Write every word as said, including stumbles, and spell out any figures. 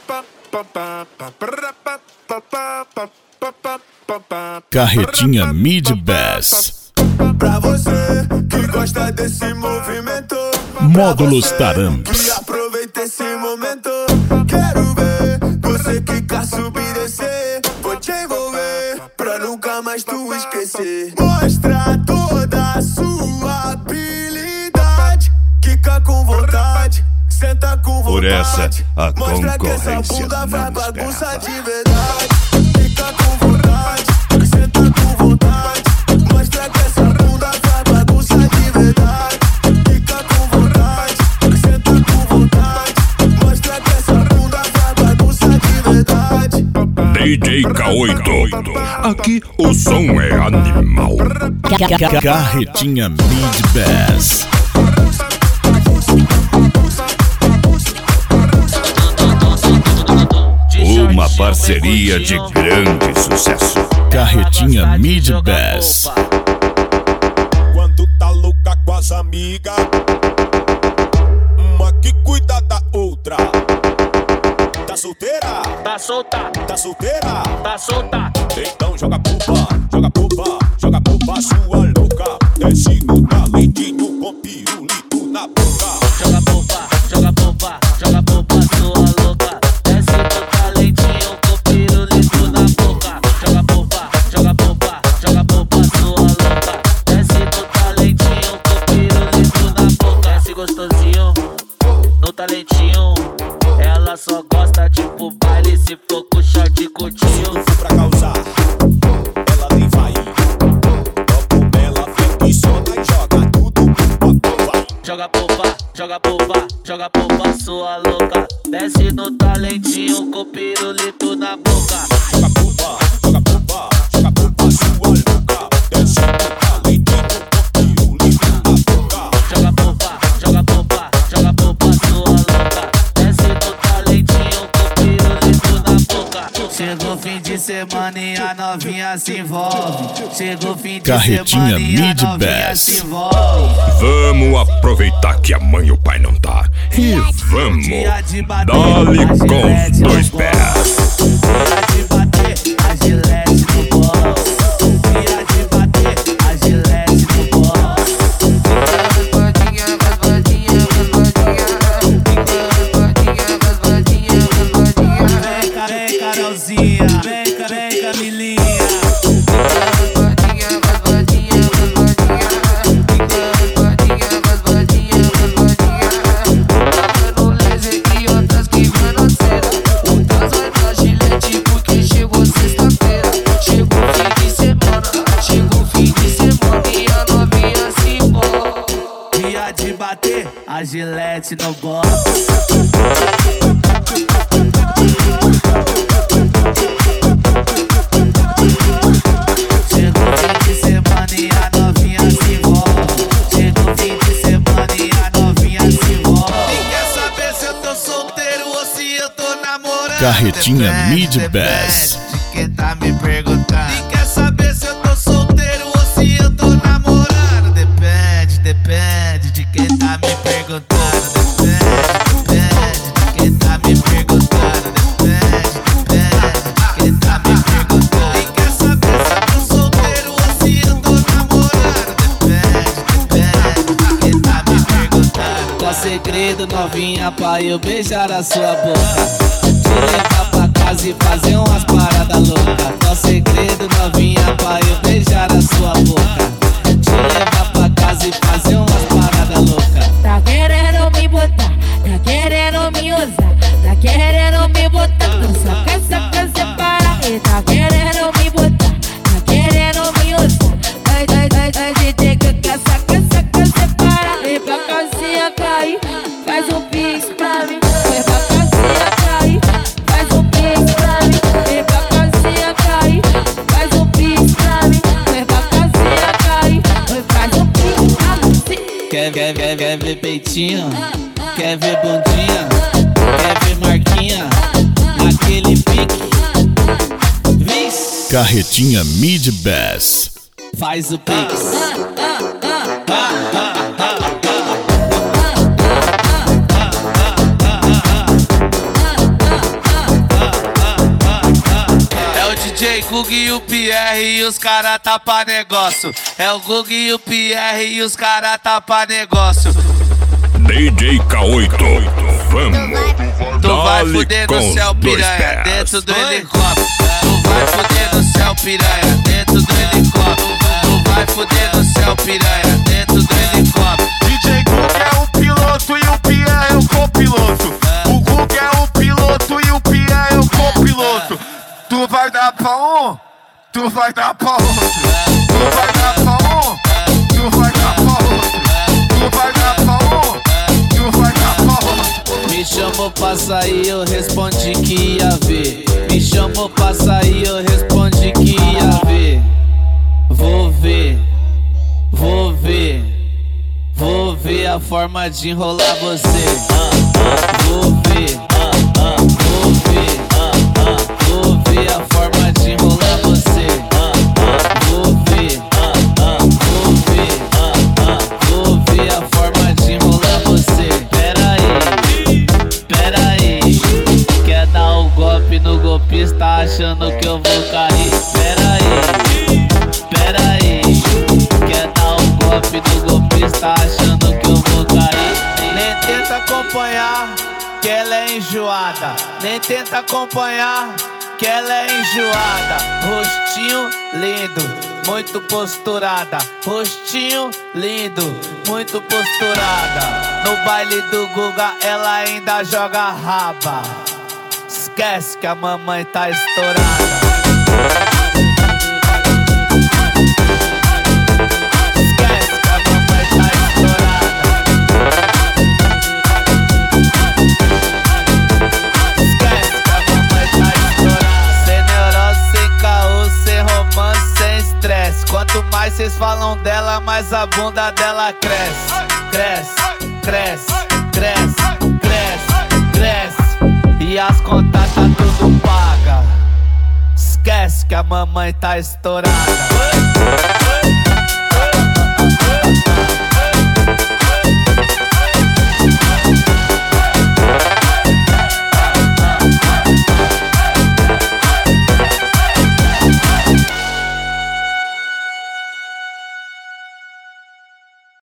Carretinha Mid Bass. Pra você que gosta desse movimento, Módulos Taramps. que aproveita esse momento. Quero ver você quicar, subir, descer. Vou te envolver pra nunca mais tu esquecer. Mostra toda a sua habilidade. Quica com vontade, senta com vontade. Por essa, a mostra que essa concorrência bunda não vai esperava. bagunça de verdade. Fica com vontade, senta com vontade. Mostra que essa bunda vai bagunça de verdade. Fica com vontade, senta com vontade. Mostra que essa bunda vai bagunça de verdade. D J K oito, aqui o som é animal. Carretinha Mid Bass. Uma parceria de grande sucesso. Carretinha Mid Bass. Quando tá louca com as amigas, uma que cuida da outra. Tá solteira? Tá solta, Tá solteira? tá solta. Então joga culpa, joga culpa, joga culpa sua louca. Desce no talentinho com pirulito na boca. Joga popa, joga popa, joga popa, sua louca. Desce no talentinho com pirulito na boca. Joga popa, joga popa, joga popa, sua louca. Desce no talentinho com pirulito na boca. Desce gostosinho, no talentinho. Ela só gosta de pro baile se for com short curtinho. Pra causar, ela nem vai. Logo ela vem e solta e joga tudo pra provar. Joga popa, joga popa, joga popa, sua louca. Desce no talentinho com pirulito na boca. Joga culpa, joga culpa, joga culpa sua louca. Desce no talentinho com pirulito na boca. Joga popa, joga popa, joga popa, sua louca. Desce no talentinho com pirulito na boca. Chegou o fim de semana e a novinha se envolve. Chegou o fim de Carretinha semana e a Mid novinha Bass. se envolve. Vamos aproveitar que a mãe e o pai não tá. E vamos, Dia de bater, dale a com gilete os no dois bolo. pés. Dia de bater, a gilete no bolo. Dia de bater, a gilete no bolo. Vem, ca- vem, Carolzinha, vem, ca- vem, Camilinha. Dia de bater, a gilete no bolo. Chegou o fim de semana e a novinha se envolve. Chegou o fim de semana e a novinha se envolve. E quer saber se eu tô solteiro ou se eu tô namorando? Carretinha Depende, Mid depende Bass. de quem tá me perguntando. E quer saber se eu tô solteiro ou se eu tô namorando? Depende, depende de quem tá me perguntando. Depende, depende de quem tá me perguntando. Depende, depende de quem tá me perguntando. E quer saber se eu tô solteiro ou se eu tô namorando? Depende, depende de quem tá me perguntando. Qual segredo, novinha, pra eu beijar a sua boca? Te levar pra casa e fazer umas paradas loucas. Qual segredo, novinha, pra eu beijar a sua boca? Te levar pra casa e fazer umas paradas loucas. Tá querendo me botar, tá querendo me usar, tá querendo me botar, não saca, saca, separa. E tá querendo me botar, tá querendo me usar. Ai, ai, ai, ai, D J que quer saca, saca, separa. Vem pra casinha cair, faz um pix pra mim. Vem pra casinha cair, faz um pix pra mim. Vem pra casinha cair, faz um pix pra mim. Vem pra casinha cair, faz um pix pra mim. Quer, quer, quer, quer ver peitinho? Quer ver bundinha? Quer ver marquinha? Naquele pique. Vixe, Carretinha Mid Bass. faz o pix. J Gug e o Pierre e os cara tá pra negócio. É o Gug e o Pierre e os cara tá pra negócio. D J K oito, vamos. Tu vai fuder no céu, piranha, dentro do helicóptero. Tu vai fuder no céu, piranha, dentro do helicóptero. Tu vai fuder no céu, piranha, dentro do helicóptero. D J Gug é o piloto e o Pierre é o copiloto. O Gug é o piloto e o Pierre é o copiloto. Tu vai dar pra um, tu vai dar pra outro. Tu vai dar pra um, tu vai dar pra outro. Tu vai dar pra um, tu vai dar pra outro. Me chamou pra sair, eu respondi que ia ver. Me chamou pra sair, eu respondi que ia ver. Vou ver, vou ver, vou ver a forma de enrolar você. Vou ver, vou ver, vou ver a forma de enrolar você. Vou ver, vou ver, vou ver a forma de enrolar você. Pera aí, pera aí, quer dar um golpe no golpista achando que eu vou cair. Pera aí, pera aí, quer dar um golpe no golpista achando que eu vou cair. Nem tenta acompanhar, que ela é enjoada. Nem tenta acompanhar, que ela é enjoada. Rostinho lindo, muito posturada. Rostinho lindo, muito posturada. No baile do Guga ela ainda joga raba. Esquece que a mamãe tá estourada. Quanto mais cês falam dela, mais a bunda dela cresce. Cresce, cresce, cresce, cresce, cresce. E as contas tá tudo paga. Esquece que a mamãe tá estourada.